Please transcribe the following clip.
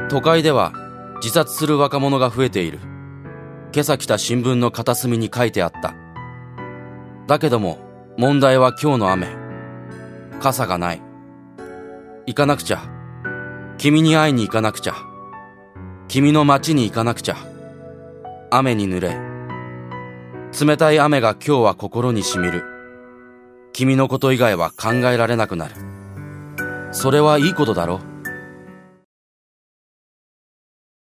都会では自殺する若者が増えている。今朝来た新聞の片隅に書いてあった。だけども問題は今日の雨。傘がない。行かなくちゃ。君に会いに行かなくちゃ。君の街に行かなくちゃ。雨に濡れ。冷たい雨が今日は心にしみる。君のこと以外は考えられなくなる。それはいいことだろ。